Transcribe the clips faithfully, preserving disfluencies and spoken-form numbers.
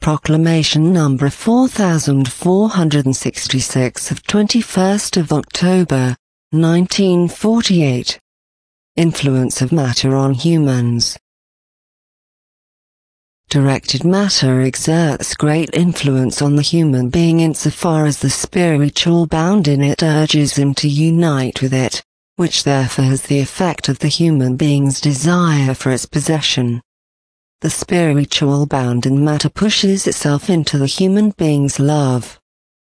Proclamation number four thousand four hundred sixty-six of twenty-first of October, nineteen forty-eight. Influence of matter on humans. Directed matter exerts great influence on the human being insofar as the spiritual bound in it urges him to unite with it, which therefore has the effect of the human being's desire for its possession. The spiritual bound in matter pushes itself into the human being's love.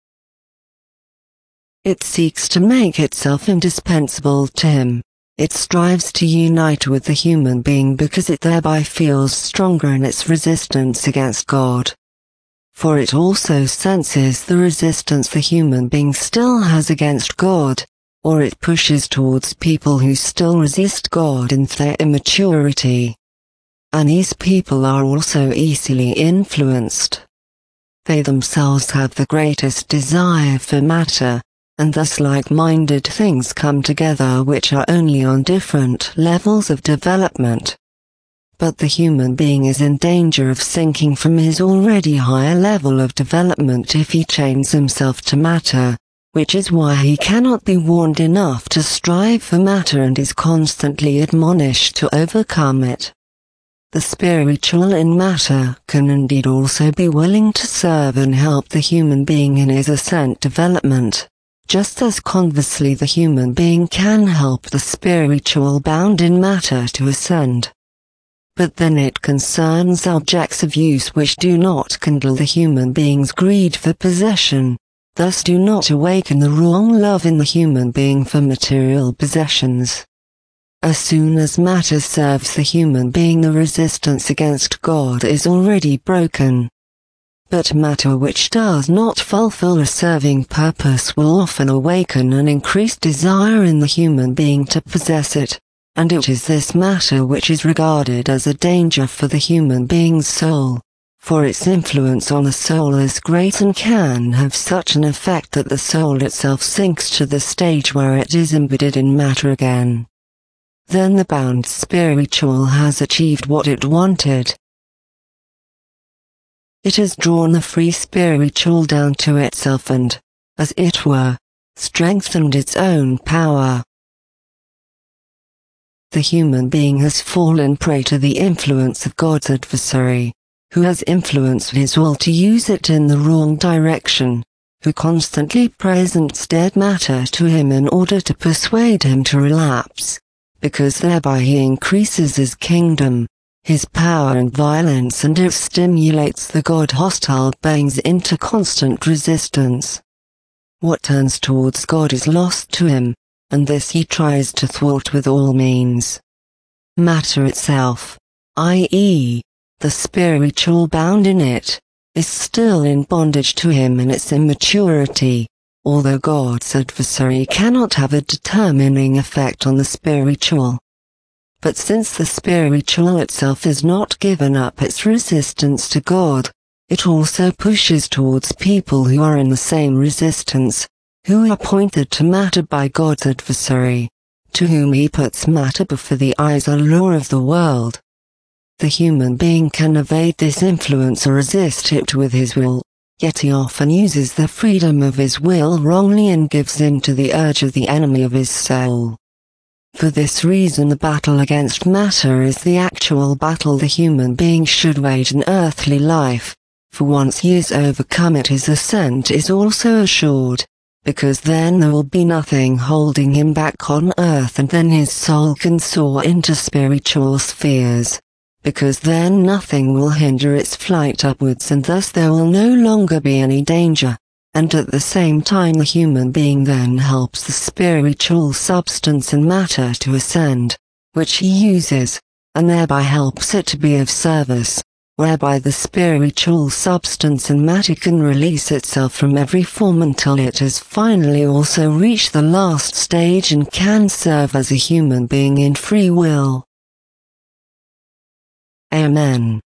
It seeks to make itself indispensable to him. It strives to unite with the human being because it thereby feels stronger in its resistance against God. For it also senses the resistance the human being still has against God, or it pushes towards people who still resist God in their immaturity. And these people are also easily influenced. They themselves have the greatest desire for matter, and thus like-minded things come together which are only on different levels of development. But the human being is in danger of sinking from his already higher level of development if he chains himself to matter, which is why he cannot be warned enough to strive for matter and is constantly admonished to overcome it. The spiritual in matter can indeed also be willing to serve and help the human being in his ascent development, just as conversely the human being can help the spiritual bound in matter to ascend. But then it concerns objects of use which do not kindle the human being's greed for possession, thus do not awaken the wrong love in the human being for material possessions. As soon as matter serves the human being, the resistance against God is already broken. But matter which does not fulfill a serving purpose will often awaken an increased desire in the human being to possess it, and it is this matter which is regarded as a danger for the human being's soul, for its influence on the soul is great and can have such an effect that the soul itself sinks to the stage where it is embedded in matter again. Then the bound spiritual has achieved what it wanted. It has drawn the free spiritual down to itself and, as it were, strengthened its own power. The human being has fallen prey to the influence of God's adversary, who has influenced his will to use it in the wrong direction, who constantly presents dead matter to him in order to persuade him to relapse, because thereby he increases his kingdom, his power and violence, and it stimulates the God-hostile beings into constant resistance. What turns towards God is lost to him, and this he tries to thwart with all means. Matter itself, that is, the spiritual bound in it, is still in bondage to him in its immaturity, although God's adversary cannot have a determining effect on the spiritual. But since the spiritual itself has not given up its resistance to God, it also pushes towards people who are in the same resistance, who are pointed to matter by God's adversary, to whom he puts matter before the eyes and law of the world. The human being can evade this influence or resist it with his will, yet he often uses the freedom of his will wrongly and gives in to the urge of the enemy of his soul. For this reason the battle against matter is the actual battle the human being should wage in earthly life, for once he has overcome it his ascent is also assured, because then there will be nothing holding him back on earth, and then his soul can soar into spiritual spheres, because then nothing will hinder its flight upwards, and thus there will no longer be any danger. And at the same time the human being then helps the spiritual substance and matter to ascend, which he uses, and thereby helps it to be of service, whereby the spiritual substance and matter can release itself from every form until it has finally also reached the last stage and can serve as a human being in free will. Amen.